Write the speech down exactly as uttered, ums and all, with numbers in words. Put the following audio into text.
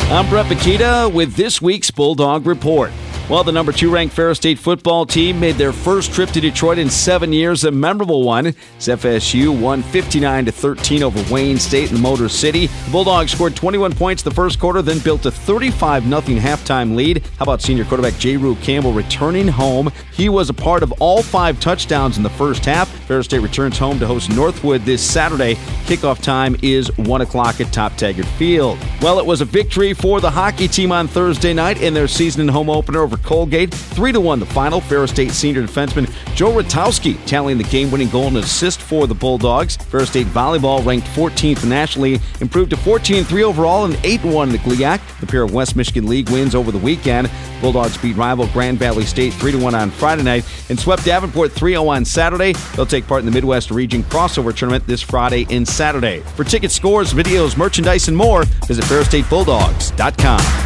I'm Brett Makita with this week's Bulldog Report. Well, the number two ranked Ferris State football team made their first trip to Detroit in seven years, a memorable one. As F S U won fifty-nine to thirteen over Wayne State in Motor City. The Bulldogs scored twenty-one points the first quarter, then built a thirty-five nothing halftime lead. How about senior quarterback J. Rue Campbell returning home? He was a part of all five touchdowns in the first half. Ferris State returns home to host Northwood this Saturday. Kickoff time is one o'clock at Top Taggart Field. Well, it was a victory for the hockey team on Thursday night in their season home opener over Colgate. three to one the final. Ferris State senior defenseman Joe Rutowski tallying the game-winning goal and assist for the Bulldogs. Ferris State volleyball ranked fourteenth nationally, improved to fourteen and three overall and eight and one in the G L I A C. The pair of West Michigan League wins over the weekend. Bulldogs beat rival Grand Valley State three to one on Friday night and swept Davenport three oh on Saturday. They'll take part in the Midwest Region Crossover Tournament this Friday and Saturday. For ticket scores, videos, merchandise, and more, visit ferris state bulldogs dot com.